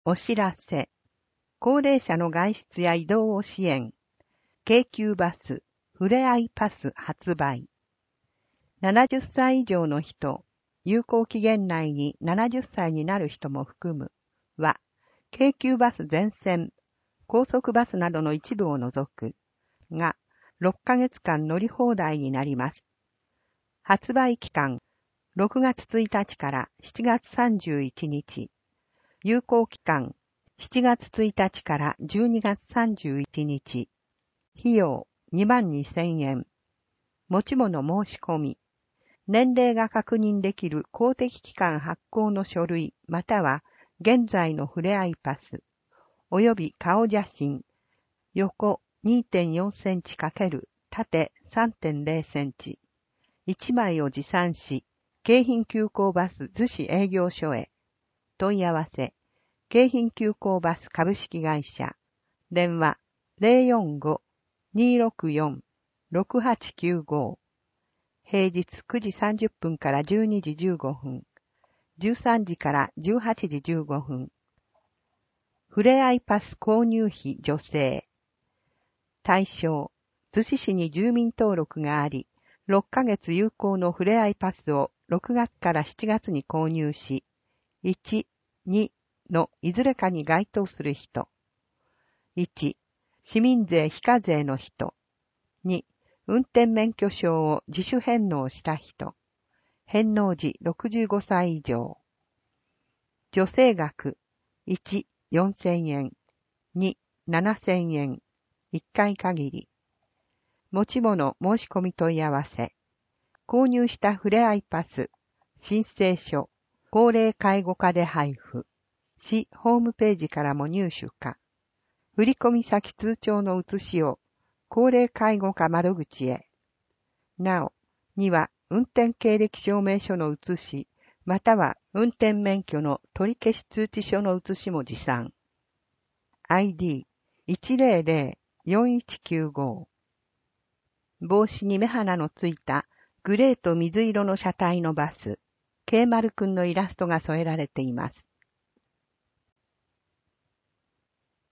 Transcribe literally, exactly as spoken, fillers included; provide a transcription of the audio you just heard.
お知らせ。高齢者の外出や移動を支援。京急バス、ふれあいパス発売。ななじゅっさい以上の人、有効期限内にななじゅっさいになる人も含むは、京急バス全線、高速バスなどの一部を除くが、ろっかげつかん乗り放題になります。発売期間、ろくがつついたちからしちがつさんじゅういちにち。有効期間、しちがつついたちからじゅうにがつさんじゅういちにち。費用にまんにせんえん。持ち物申し込み。年齢が確認できる公的機関発行の書類または現在のふれあいパス。および顔写真。横 にてんよんセンチ×縦 さんてんゼロセンチ。いちまいを持参し、京浜急行バス逗子営業所へ。問い合わせ。京浜急行バス株式会社。電話 ゼロよんご にーろくよん ろくはちきゅうご。平日くじさんじゅっぷんからじゅうにじじゅうごふん。じゅうさんじからじゅうはちじじゅうごふん。ふれあいパス購入費助成。対象。逗子市に住民登録があり、ろっかげつ有効のふれあいパスをろくがつからしちがつに購入し、いち、にのいずれかに該当する人。いち、市民税非課税の人。に、運転免許証を自主返納した人。返納時ろくじゅうごさい以上。助成額。いち、よんせんえん。に、ななせんえん。いっかい限り。持ち物申し込み問い合わせ。購入したふれあいパス。申請書。高齢介護課で配布。市ホームページからも入手か。振込先通帳の写しを高齢介護課窓口へ。なお、には運転経歴証明書の写し、または運転免許の取り消し通知書の写しも持参。アイディーいちゼロゼロよんいちきゅうご。帽子に目鼻のついたグレーと水色の車体のバス、ケーマルくんのイラストが添えられています。